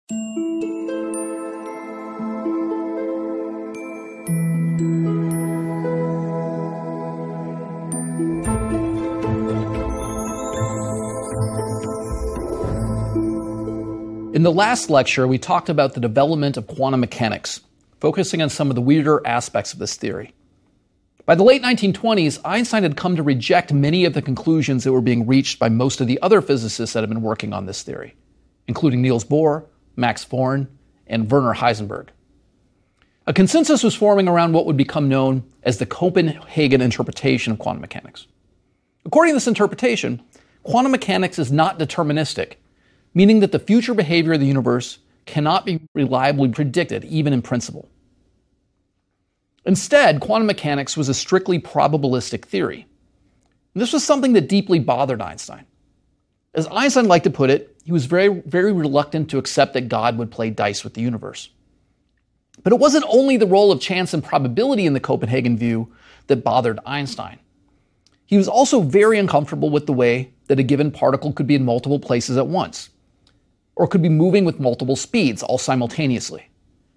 In the last lecture, we talked about the development of quantum mechanics, focusing on some of the weirder aspects of this theory. By the late 1920s, Einstein had come to reject many of the conclusions that were being reached by most of the other physicists that had been working on this theory, including Niels Bohr, Max Born, and Werner Heisenberg. A consensus was forming around what would become known as the Copenhagen interpretation of quantum mechanics. According to this interpretation, quantum mechanics is not deterministic, meaning that the future behavior of the universe cannot be reliably predicted, even in principle. Instead, quantum mechanics was a strictly probabilistic theory. And this was something that deeply bothered Einstein. As Einstein liked to put it, he was very, very reluctant to accept that God would play dice with the universe. But it wasn't only the role of chance and probability in the Copenhagen view that bothered Einstein. He was also very uncomfortable with the way that a given particle could be in multiple places at once, or could be moving with multiple speeds, all simultaneously.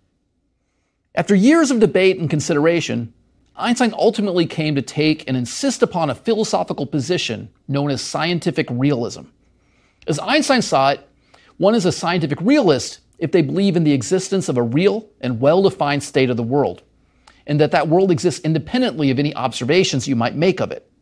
After years of debate and consideration, Einstein ultimately came to take and insist upon a philosophical position known as scientific realism. As Einstein saw it, one is a scientific realist if they believe in the existence of a real and well-defined state of the world, and that world exists independently of any observations you might make of it.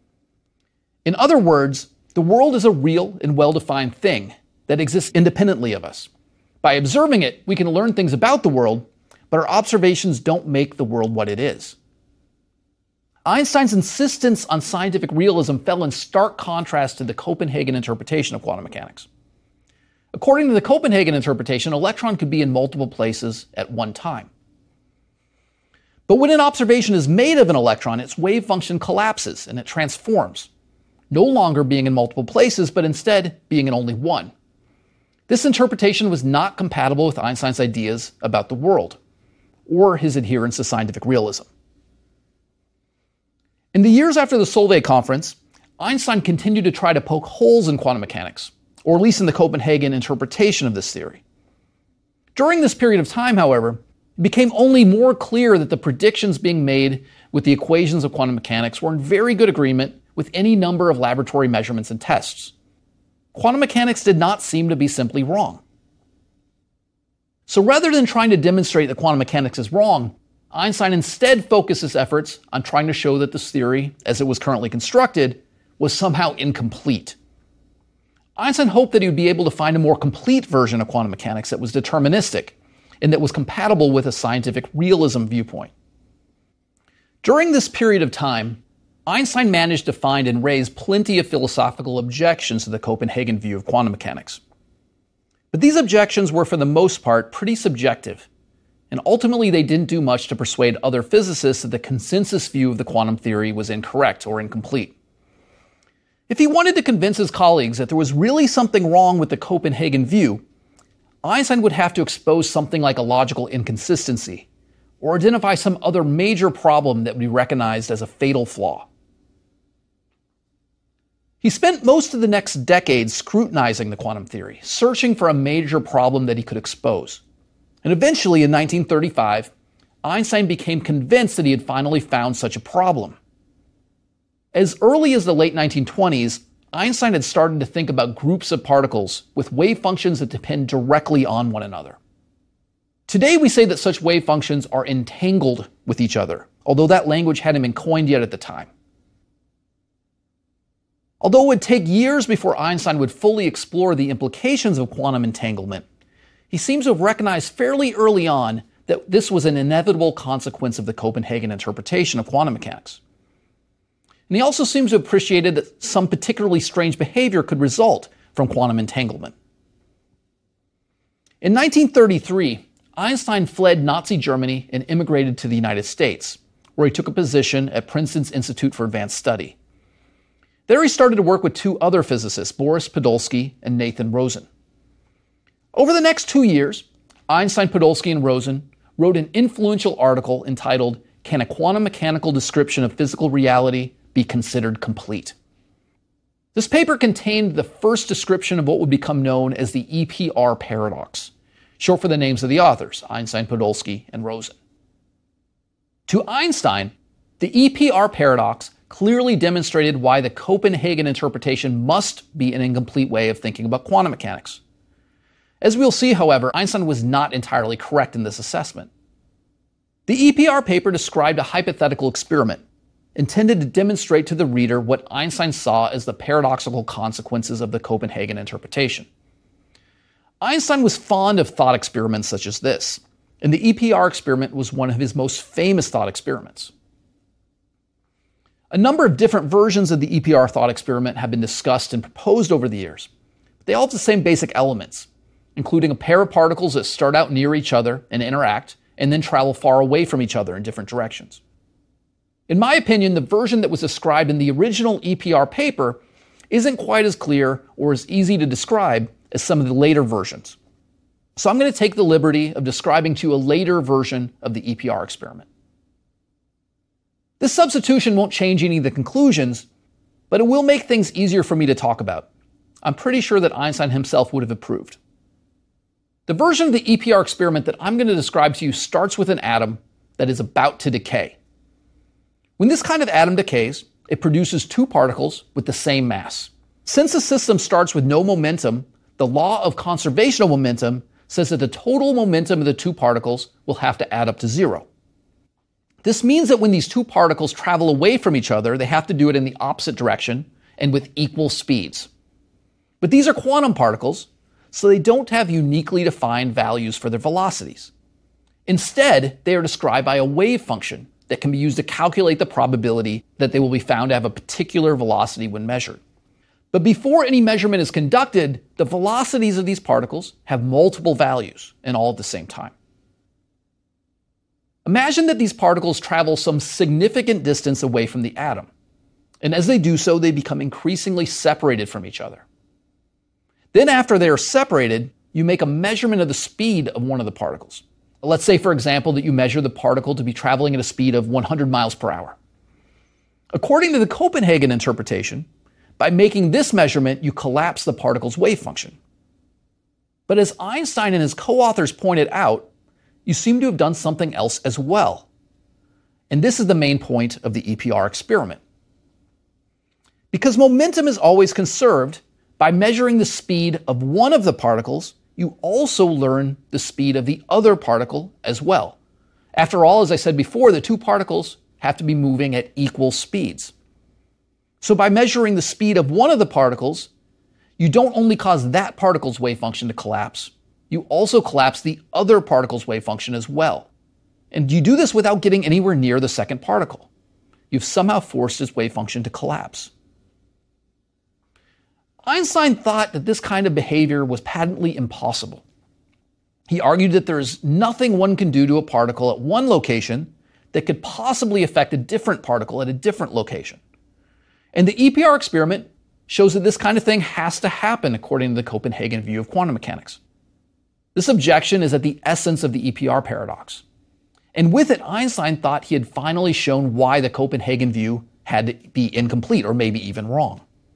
In other words, the world is a real and well-defined thing that exists independently of us. By observing it, we can learn things about the world, but our observations don't make the world what it is. Einstein's insistence on scientific realism fell in stark contrast to the Copenhagen interpretation of quantum mechanics. According to the Copenhagen interpretation, an electron could be in multiple places at one time. But when an observation is made of an electron, its wave function collapses and it transforms, no longer being in multiple places, but instead being in only one. This interpretation was not compatible with Einstein's ideas about the world, or his adherence to scientific realism. In the years after the Solvay conference, Einstein continued to try to poke holes in quantum mechanics, or at least in the Copenhagen interpretation of this theory. During this period of time, however, it became only more clear that the predictions being made with the equations of quantum mechanics were in very good agreement with any number of laboratory measurements and tests. Quantum mechanics did not seem to be simply wrong. So rather than trying to demonstrate that quantum mechanics is wrong, Einstein instead focused his efforts on trying to show that this theory, as it was currently constructed, was somehow incomplete. Einstein hoped that he would be able to find a more complete version of quantum mechanics that was deterministic and that was compatible with a scientific realism viewpoint. During this period of time, Einstein managed to find and raise plenty of philosophical objections to the Copenhagen view of quantum mechanics. But these objections were, for the most part, pretty subjective, and ultimately they didn't do much to persuade other physicists that the consensus view of the quantum theory was incorrect or incomplete. If he wanted to convince his colleagues that there was really something wrong with the Copenhagen view, Einstein would have to expose something like a logical inconsistency, or identify some other major problem that would be recognized as a fatal flaw. He spent most of the next decade scrutinizing the quantum theory, searching for a major problem that he could expose. And eventually, in 1935, Einstein became convinced that he had finally found such a problem. As early as the late 1920s, Einstein had started to think about groups of particles with wave functions that depend directly on one another. Today, we say that such wave functions are entangled with each other, although that language hadn't been coined yet at the time. Although it would take years before Einstein would fully explore the implications of quantum entanglement, he seems to have recognized fairly early on that this was an inevitable consequence of the Copenhagen interpretation of quantum mechanics. And he also seems to have appreciated that some particularly strange behavior could result from quantum entanglement. In 1933, Einstein fled Nazi Germany and immigrated to the United States, where he took a position at Princeton's Institute for Advanced Study. There he started to work with two other physicists, Boris Podolsky and Nathan Rosen. Over the next 2 years, Einstein, Podolsky, and Rosen wrote an influential article entitled, "Can a Quantum Mechanical Description of Physical Reality Be Considered Complete?" This paper contained the first description of what would become known as the EPR paradox, short for the names of the authors, Einstein, Podolsky, and Rosen. To Einstein, the EPR paradox clearly demonstrated why the Copenhagen interpretation must be an incomplete way of thinking about quantum mechanics. As we'll see, however, Einstein was not entirely correct in this assessment. The EPR paper described a hypothetical experiment intended to demonstrate to the reader what Einstein saw as the paradoxical consequences of the Copenhagen interpretation. Einstein was fond of thought experiments such as this, and the EPR experiment was one of his most famous thought experiments. A number of different versions of the EPR thought experiment have been discussed and proposed over the years, but they all have the same basic elements, including a pair of particles that start out near each other and interact, and then travel far away from each other in different directions. In my opinion, the version that was described in the original EPR paper isn't quite as clear or as easy to describe as some of the later versions. So I'm going to take the liberty of describing to you a later version of the EPR experiment. This substitution won't change any of the conclusions, but it will make things easier for me to talk about. I'm pretty sure that Einstein himself would have approved. The version of the EPR experiment that I'm going to describe to you starts with an atom that is about to decay. When this kind of atom decays, it produces two particles with the same mass. Since the system starts with no momentum, the law of conservation of momentum says that the total momentum of the two particles will have to add up to zero. This means that when these two particles travel away from each other, they have to do it in the opposite direction and with equal speeds. But these are quantum particles, so they don't have uniquely defined values for their velocities. Instead, they are described by a wave function that can be used to calculate the probability that they will be found to have a particular velocity when measured. But before any measurement is conducted, the velocities of these particles have multiple values, and all at the same time. Imagine that these particles travel some significant distance away from the atom, and as they do so, they become increasingly separated from each other. Then after they are separated, you make a measurement of the speed of one of the particles. Let's say, for example, that you measure the particle to be traveling at a speed of 100 miles per hour. According to the Copenhagen interpretation, by making this measurement, you collapse the particle's wave function. But as Einstein and his co-authors pointed out, you seem to have done something else as well. And this is the main point of the EPR experiment. Because momentum is always conserved, by measuring the speed of one of the particles, you also learn the speed of the other particle as well. After all, as I said before, the two particles have to be moving at equal speeds. So by measuring the speed of one of the particles, you don't only cause that particle's wave function to collapse, you also collapse the other particle's wave function as well. And you do this without getting anywhere near the second particle. You've somehow forced its wave function to collapse. Einstein thought that this kind of behavior was patently impossible. He argued that there is nothing one can do to a particle at one location that could possibly affect a different particle at a different location. And the EPR experiment shows that this kind of thing has to happen according to the Copenhagen view of quantum mechanics. This objection is at the essence of the EPR paradox. And with it, Einstein thought he had finally shown why the Copenhagen view had to be incomplete or maybe even wrong.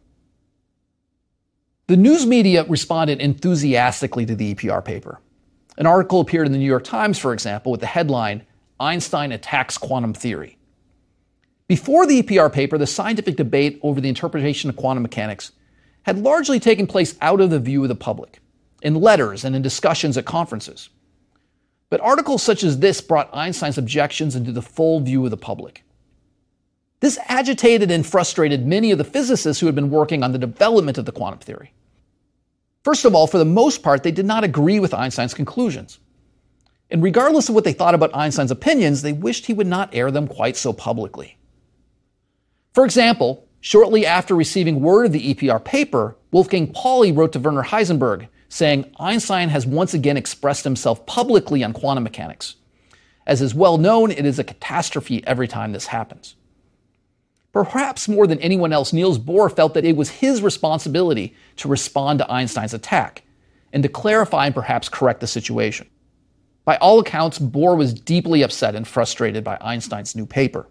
The news media responded enthusiastically to the EPR paper. An article appeared in the New York Times, for example, with the headline, "Einstein Attacks Quantum Theory." Before the EPR paper, the scientific debate over the interpretation of quantum mechanics had largely taken place out of the view of the public, in letters and in discussions at conferences. But articles such as this brought Einstein's objections into the full view of the public. This agitated and frustrated many of the physicists who had been working on the development of the quantum theory. First of all, for the most part, they did not agree with Einstein's conclusions. And regardless of what they thought about Einstein's opinions, they wished he would not air them quite so publicly. For example, shortly after receiving word of the EPR paper, Wolfgang Pauli wrote to Werner Heisenberg saying Einstein has once again expressed himself publicly on quantum mechanics. As is well known, it is a catastrophe every time this happens. Perhaps more than anyone else, Niels Bohr felt that it was his responsibility to respond to Einstein's attack and to clarify and perhaps correct the situation. By all accounts, Bohr was deeply upset and frustrated by Einstein's new paper.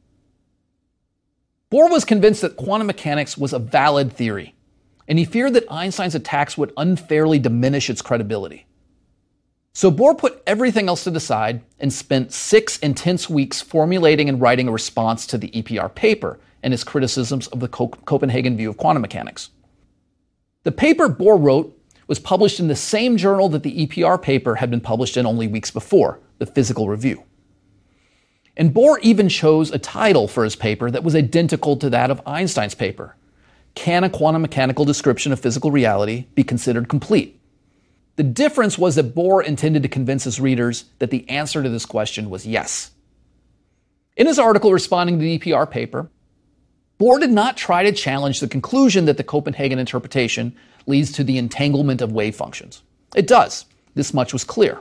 Bohr was convinced that quantum mechanics was a valid theory, and he feared that Einstein's attacks would unfairly diminish its credibility. So Bohr put everything else to the side and spent 6 intense weeks formulating and writing a response to the EPR paper and his criticisms of the Copenhagen view of quantum mechanics. The paper Bohr wrote was published in the same journal that the EPR paper had been published in only weeks before, the Physical Review. And Bohr even chose a title for his paper that was identical to that of Einstein's paper. Can a quantum mechanical description of physical reality be considered complete? The difference was that Bohr intended to convince his readers that the answer to this question was yes. In his article responding to the EPR paper, Bohr did not try to challenge the conclusion that the Copenhagen interpretation leads to the entanglement of wave functions. It does. This much was clear.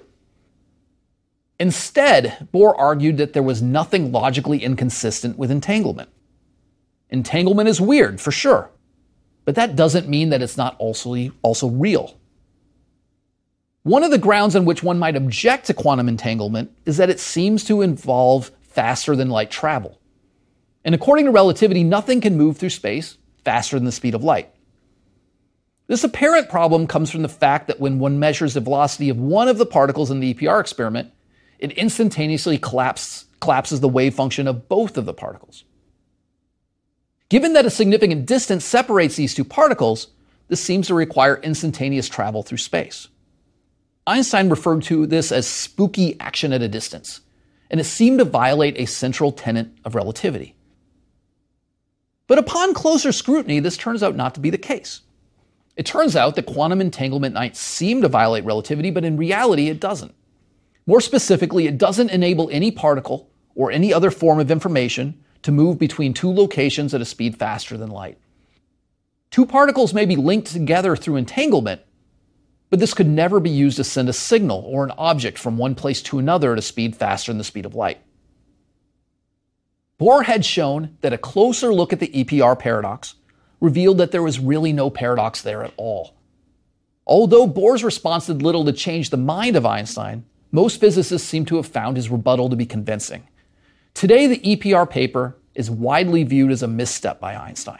Instead, Bohr argued that there was nothing logically inconsistent with entanglement. Entanglement is weird, for sure, but that doesn't mean that it's not also real. One of the grounds on which one might object to quantum entanglement is that it seems to involve faster than light travel. And according to relativity, nothing can move through space faster than the speed of light. This apparent problem comes from the fact that when one measures the velocity of one of the particles in the EPR experiment, it instantaneously collapses the wave function of both of the particles. Given that a significant distance separates these two particles, this seems to require instantaneous travel through space. Einstein referred to this as spooky action at a distance, and it seemed to violate a central tenet of relativity. But upon closer scrutiny, this turns out not to be the case. It turns out that quantum entanglement might seem to violate relativity, but in reality it doesn't. More specifically, it doesn't enable any particle or any other form of information to move between two locations at a speed faster than light. Two particles may be linked together through entanglement, but this could never be used to send a signal or an object from one place to another at a speed faster than the speed of light. Bohr had shown that a closer look at the EPR paradox revealed that there was really no paradox there at all. Although Bohr's response did little to change the mind of Einstein, most physicists seem to have found his rebuttal to be convincing. Today, the EPR paper is widely viewed as a misstep by Einstein.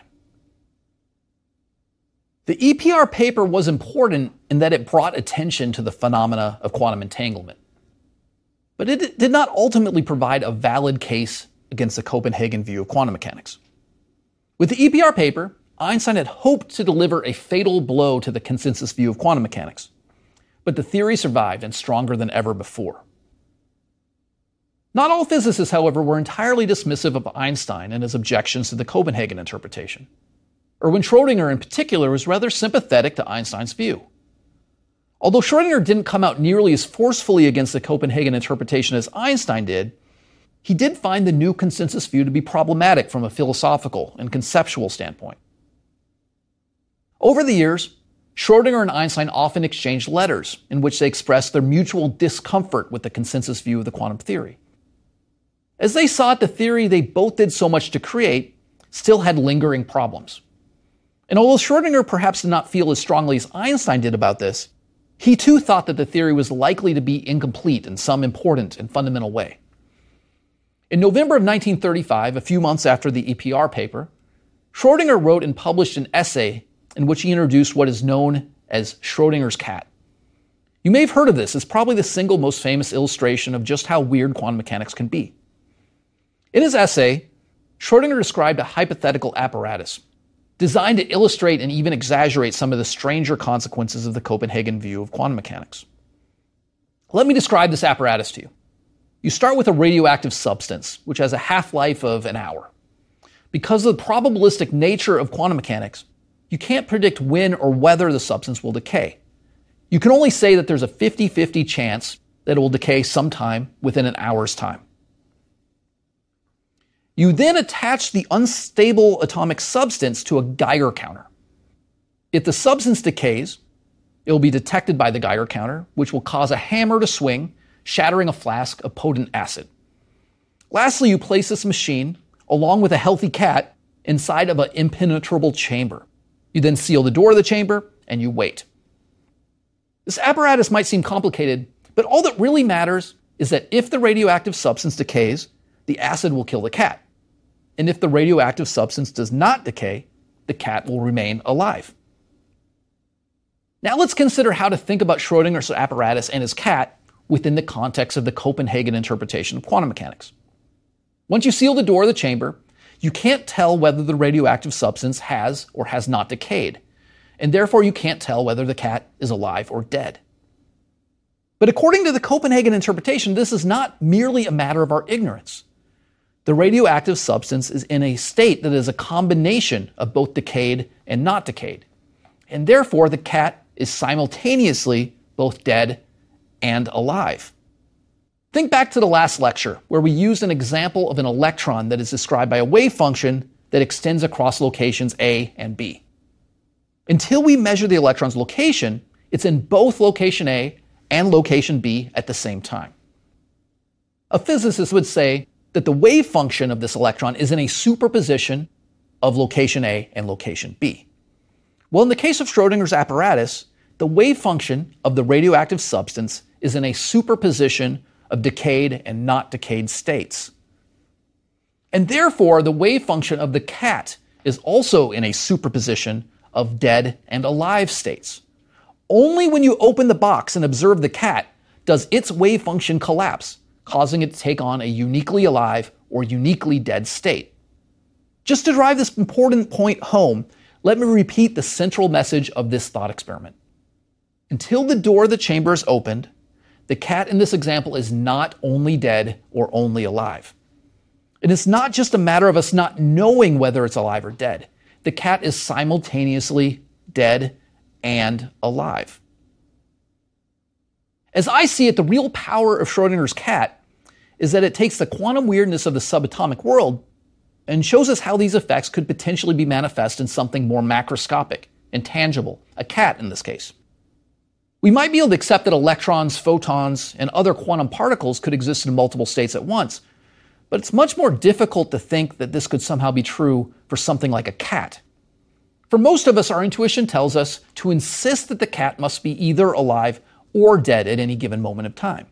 The EPR paper was important in that it brought attention to the phenomena of quantum entanglement. But it did not ultimately provide a valid case against the Copenhagen view of quantum mechanics. With the EPR paper, Einstein had hoped to deliver a fatal blow to the consensus view of quantum mechanics. But the theory survived and stronger than ever before. Not all physicists, however, were entirely dismissive of Einstein and his objections to the Copenhagen interpretation. Erwin Schrödinger, in particular, was rather sympathetic to Einstein's view. Although Schrödinger didn't come out nearly as forcefully against the Copenhagen interpretation as Einstein did, he did find the new consensus view to be problematic from a philosophical and conceptual standpoint. Over the years, Schrödinger and Einstein often exchanged letters in which they expressed their mutual discomfort with the consensus view of the quantum theory. As they saw it, the theory they both did so much to create still had lingering problems. And although Schrödinger perhaps did not feel as strongly as Einstein did about this, he too thought that the theory was likely to be incomplete in some important and fundamental way. In November of 1935, a few months after the EPR paper, Schrödinger wrote and published an essay in which he introduced what is known as Schrödinger's cat. You may have heard of this. It's probably the single most famous illustration of just how weird quantum mechanics can be. In his essay, Schrödinger described a hypothetical apparatus designed to illustrate and even exaggerate some of the stranger consequences of the Copenhagen view of quantum mechanics. Let me describe this apparatus to you. You start with a radioactive substance, which has a half-life of an hour. Because of the probabilistic nature of quantum mechanics, you can't predict when or whether the substance will decay. You can only say that there's a 50-50 chance that it will decay sometime within an hour's time. You then attach the unstable atomic substance to a Geiger counter. If the substance decays, it will be detected by the Geiger counter, which will cause a hammer to swing, shattering a flask of potent acid. Lastly, you place this machine, along with a healthy cat, inside of an impenetrable chamber. You then seal the door of the chamber, and you wait. This apparatus might seem complicated, but all that really matters is that if the radioactive substance decays, the acid will kill the cat. And if the radioactive substance does not decay, the cat will remain alive. Now let's consider how to think about Schrödinger's apparatus and his cat within the context of the Copenhagen interpretation of quantum mechanics. Once you seal the door of the chamber, you can't tell whether the radioactive substance has or has not decayed, and therefore you can't tell whether the cat is alive or dead. But according to the Copenhagen interpretation, this is not merely a matter of our ignorance. The radioactive substance is in a state that is a combination of both decayed and not decayed, and therefore the cat is simultaneously both dead and alive. Think back to the last lecture, where we used an example of an electron that is described by a wave function that extends across locations A and B. Until we measure the electron's location, it's in both location A and location B at the same time. A physicist would say that the wave function of this electron is in a superposition of location A and location B. Well, in the case of Schrödinger's apparatus, the wave function of the radioactive substance is in a superposition of decayed and not decayed states. And therefore, the wave function of the cat is also in a superposition of dead and alive states. Only when you open the box and observe the cat does its wave function collapse, causing it to take on a uniquely alive or uniquely dead state. Just to drive this important point home, let me repeat the central message of this thought experiment. Until the door of the chamber is opened, the cat in this example is not only dead or only alive. And it's not just a matter of us not knowing whether it's alive or dead. The cat is simultaneously dead and alive. As I see it, the real power of Schrödinger's cat is that it takes the quantum weirdness of the subatomic world and shows us how these effects could potentially be manifest in something more macroscopic and tangible, a cat in this case. We might be able to accept that electrons, photons, and other quantum particles could exist in multiple states at once, but it's much more difficult to think that this could somehow be true for something like a cat. For most of us, our intuition tells us to insist that the cat must be either alive or dead at any given moment of time.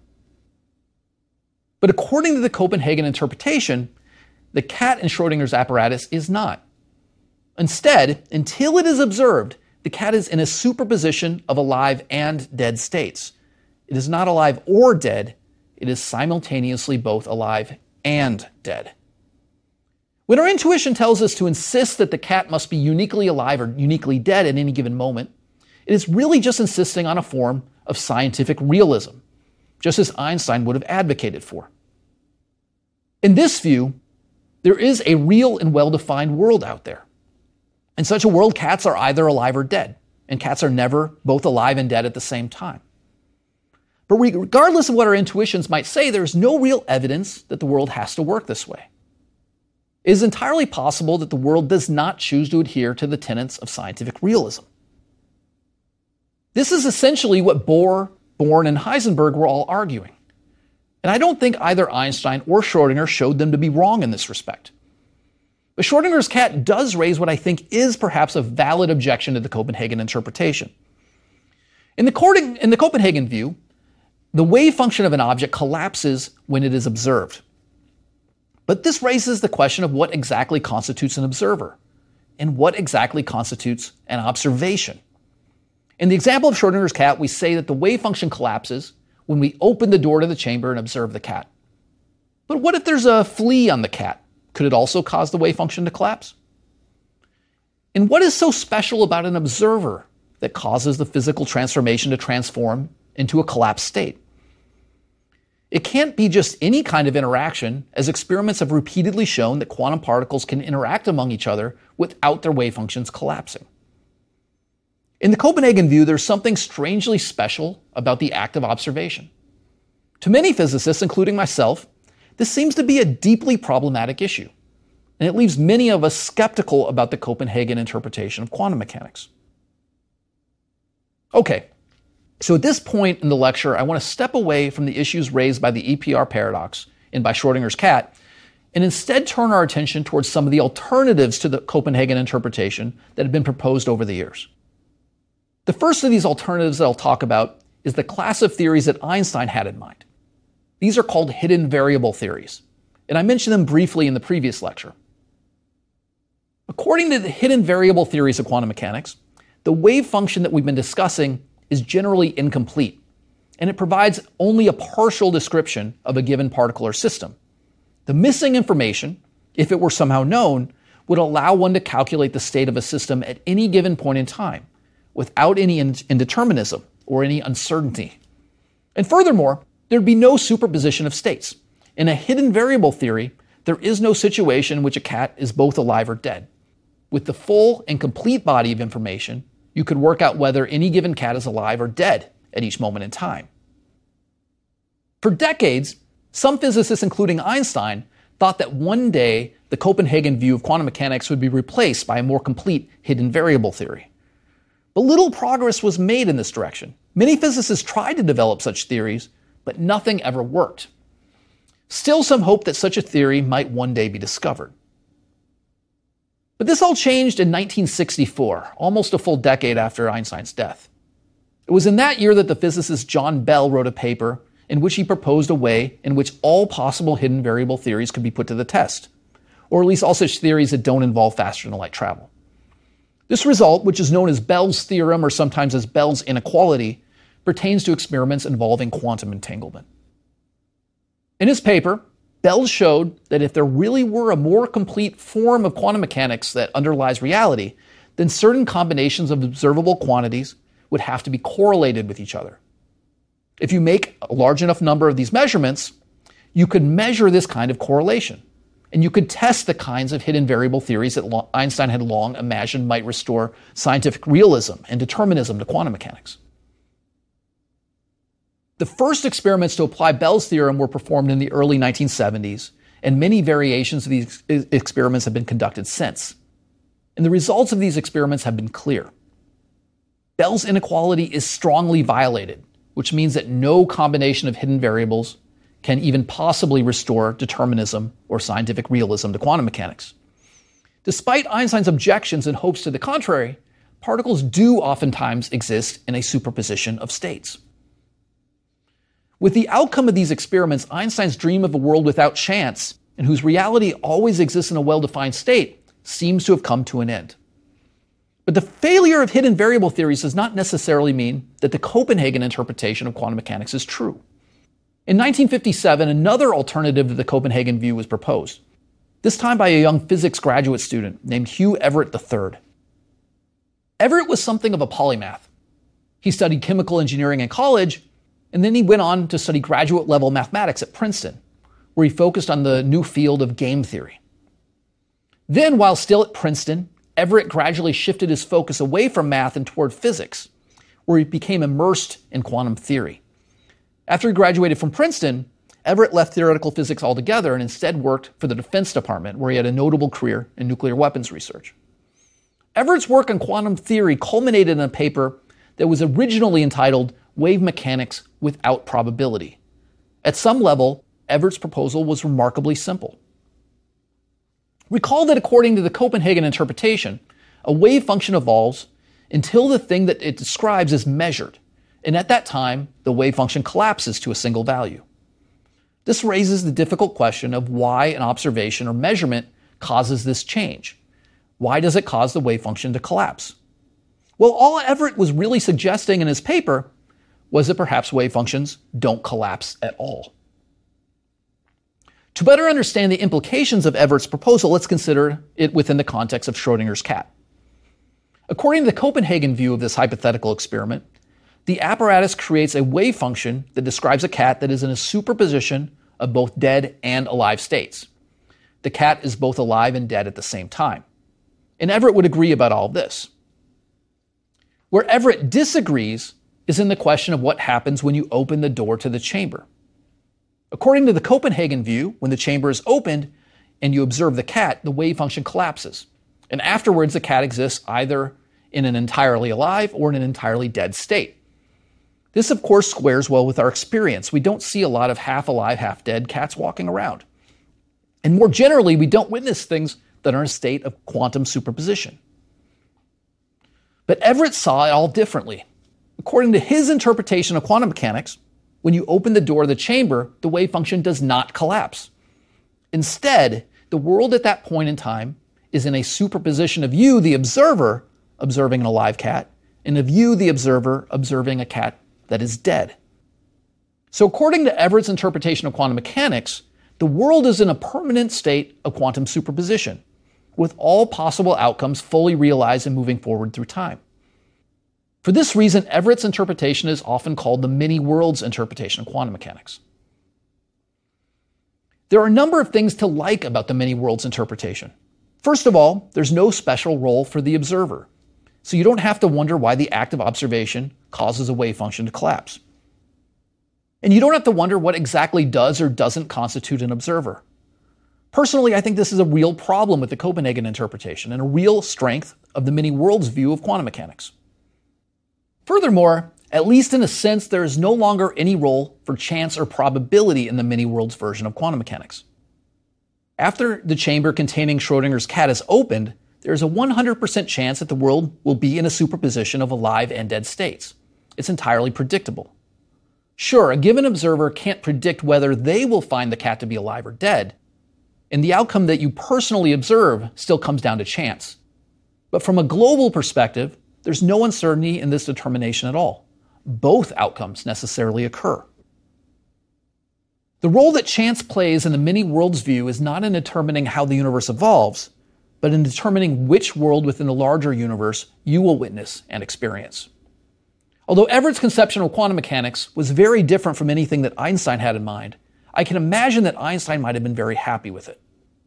But according to the Copenhagen interpretation, the cat in Schrödinger's apparatus is not. Instead, until it is observed, the cat is in a superposition of alive and dead states. It is not alive or dead, it is simultaneously both alive and dead. When our intuition tells us to insist that the cat must be uniquely alive or uniquely dead at any given moment, it is really just insisting on a form of scientific realism, just as Einstein would have advocated for. In this view, there is a real and well-defined world out there. In such a world, cats are either alive or dead, and cats are never both alive and dead at the same time. But regardless of what our intuitions might say, there is no real evidence that the world has to work this way. It is entirely possible that the world does not choose to adhere to the tenets of scientific realism. This is essentially what Bohr, Born, and Heisenberg were all arguing. And I don't think either Einstein or Schrödinger showed them to be wrong in this respect. But Schrödinger's cat does raise what I think is perhaps a valid objection to the Copenhagen interpretation. In the Copenhagen view, the wave function of an object collapses when it is observed. But this raises the question of what exactly constitutes an observer, and what exactly constitutes an observation. In the example of Schrödinger's cat, we say that the wave function collapses when we open the door to the chamber and observe the cat. But what if there's a flea on the cat? Could it also cause the wave function to collapse? And what is so special about an observer that causes the physical transformation to transform into a collapsed state? It can't be just any kind of interaction, as experiments have repeatedly shown that quantum particles can interact among each other without their wave functions collapsing. In the Copenhagen view, there's something strangely special about the act of observation. To many physicists, including myself, this seems to be a deeply problematic issue, and it leaves many of us skeptical about the Copenhagen interpretation of quantum mechanics. Okay, so at this point in the lecture, I want to step away from the issues raised by the EPR paradox and by Schrödinger's cat, and instead turn our attention towards some of the alternatives to the Copenhagen interpretation that have been proposed over the years. The first of these alternatives that I'll talk about is the class of theories that Einstein had in mind. These are called hidden variable theories, and I mentioned them briefly in the previous lecture. According to the hidden variable theories of quantum mechanics, the wave function that we've been discussing is generally incomplete, and it provides only a partial description of a given particle or system. The missing information, if it were somehow known, would allow one to calculate the state of a system at any given point in time, without any indeterminism or any uncertainty. And furthermore, there'd be no superposition of states. In a hidden variable theory, there is no situation in which a cat is both alive or dead. With the full and complete body of information, you could work out whether any given cat is alive or dead at each moment in time. For decades, some physicists, including Einstein, thought that one day the Copenhagen view of quantum mechanics would be replaced by a more complete hidden variable theory. But little progress was made in this direction. Many physicists tried to develop such theories, but nothing ever worked. Still, some hope that such a theory might one day be discovered. But this all changed in 1964, almost a full decade after Einstein's death. It was in that year that the physicist John Bell wrote a paper in which he proposed a way in which all possible hidden variable theories could be put to the test, or at least all such theories that don't involve faster-than-light travel. This result, which is known as Bell's theorem or sometimes as Bell's inequality, pertains to experiments involving quantum entanglement. In his paper, Bell showed that if there really were a more complete form of quantum mechanics that underlies reality, then certain combinations of observable quantities would have to be correlated with each other. If you make a large enough number of these measurements, you could measure this kind of correlation. And you could test the kinds of hidden variable theories that Einstein had long imagined might restore scientific realism and determinism to quantum mechanics. The first experiments to apply Bell's theorem were performed in the early 1970s, and many variations of these experiments have been conducted since. And the results of these experiments have been clear. Bell's inequality is strongly violated, which means that no combination of hidden variables can even possibly restore determinism or scientific realism to quantum mechanics. Despite Einstein's objections and hopes to the contrary, particles do oftentimes exist in a superposition of states. With the outcome of these experiments, Einstein's dream of a world without chance, and whose reality always exists in a well-defined state, seems to have come to an end. But the failure of hidden variable theories does not necessarily mean that the Copenhagen interpretation of quantum mechanics is true. In 1957, another alternative to the Copenhagen view was proposed, this time by a young physics graduate student named Hugh Everett III. Everett was something of a polymath. He studied chemical engineering in college, and then he went on to study graduate-level mathematics at Princeton, where he focused on the new field of game theory. Then, while still at Princeton, Everett gradually shifted his focus away from math and toward physics, where he became immersed in quantum theory. After he graduated from Princeton, Everett left theoretical physics altogether and instead worked for the Defense Department, where he had a notable career in nuclear weapons research. Everett's work on quantum theory culminated in a paper that was originally entitled Wave Mechanics Without Probability. At some level, Everett's proposal was remarkably simple. Recall that according to the Copenhagen interpretation, a wave function evolves until the thing that it describes is measured, and at that time, the wave function collapses to a single value. This raises the difficult question of why an observation or measurement causes this change. Why does it cause the wave function to collapse? Well, all Everett was really suggesting in his paper was that perhaps wave functions don't collapse at all. To better understand the implications of Everett's proposal, let's consider it within the context of Schrödinger's cat. According to the Copenhagen view of this hypothetical experiment, the apparatus creates a wave function that describes a cat that is in a superposition of both dead and alive states. The cat is both alive and dead at the same time. And Everett would agree about all of this. Where Everett disagrees is in the question of what happens when you open the door to the chamber. According to the Copenhagen view, when the chamber is opened and you observe the cat, the wave function collapses. And afterwards, the cat exists either in an entirely alive or in an entirely dead state. This, of course, squares well with our experience. We don't see a lot of half-alive, half-dead cats walking around. And more generally, we don't witness things that are in a state of quantum superposition. But Everett saw it all differently. According to his interpretation of quantum mechanics, when you open the door of the chamber, the wave function does not collapse. Instead, the world at that point in time is in a superposition of you, the observer, observing an alive cat, and of you, the observer, observing a cat that is dead. So according to Everett's interpretation of quantum mechanics, the world is in a permanent state of quantum superposition, with all possible outcomes fully realized and moving forward through time. For this reason, Everett's interpretation is often called the many worlds interpretation of quantum mechanics. There are a number of things to like about the many worlds interpretation. First of all, there's no special role for the observer, so you don't have to wonder why the act of observation causes a wave function to collapse. And you don't have to wonder what exactly does or doesn't constitute an observer. Personally, I think this is a real problem with the Copenhagen interpretation and a real strength of the many worlds view of quantum mechanics. Furthermore, at least in a sense, there is no longer any role for chance or probability in the many worlds version of quantum mechanics. After the chamber containing Schrödinger's cat is opened, there is a 100% chance that the world will be in a superposition of alive and dead states. It's entirely predictable. Sure, a given observer can't predict whether they will find the cat to be alive or dead, and the outcome that you personally observe still comes down to chance. But from a global perspective, there's no uncertainty in this determination at all. Both outcomes necessarily occur. The role that chance plays in the many worlds view is not in determining how the universe evolves, but in determining which world within the larger universe you will witness and experience. Although Everett's conception of quantum mechanics was very different from anything that Einstein had in mind, I can imagine that Einstein might have been very happy with it.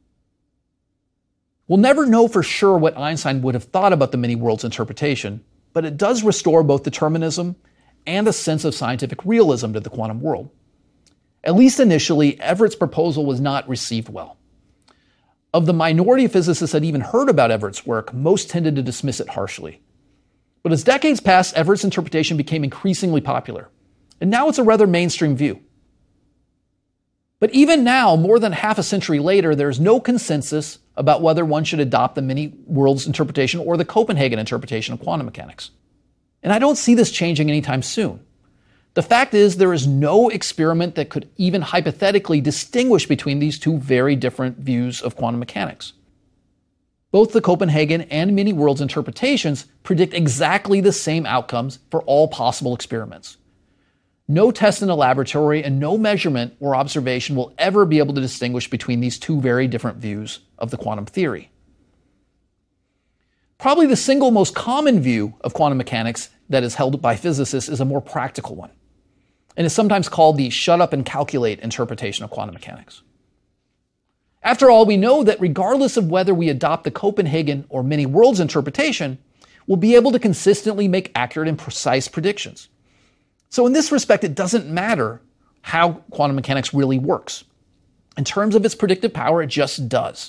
We'll never know for sure what Einstein would have thought about the many worlds interpretation, but it does restore both determinism and a sense of scientific realism to the quantum world. At least initially, Everett's proposal was not received well. Of the minority of physicists that even heard about Everett's work, most tended to dismiss it harshly. But as decades passed, Everett's interpretation became increasingly popular, and now it's a rather mainstream view. But even now, more than half a century later, there's no consensus about whether one should adopt the many worlds interpretation or the Copenhagen interpretation of quantum mechanics. And I don't see this changing anytime soon. The fact is, there is no experiment that could even hypothetically distinguish between these two very different views of quantum mechanics. Both the Copenhagen and many worlds interpretations predict exactly the same outcomes for all possible experiments. No test in a laboratory and no measurement or observation will ever be able to distinguish between these two very different views of the quantum theory. Probably the single most common view of quantum mechanics that is held by physicists is a more practical one, and is sometimes called the shut up and calculate interpretation of quantum mechanics. After all, we know that regardless of whether we adopt the Copenhagen or many worlds interpretation, we'll be able to consistently make accurate and precise predictions. So in this respect, it doesn't matter how quantum mechanics really works. In terms of its predictive power, it just does.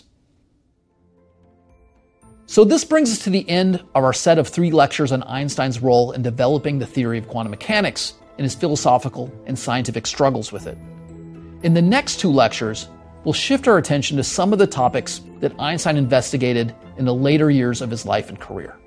So this brings us to the end of our set of 3 lectures on Einstein's role in developing the theory of quantum mechanics and his philosophical and scientific struggles with it. In the next 2 lectures, we'll shift our attention to some of the topics that Einstein investigated in the later years of his life and career.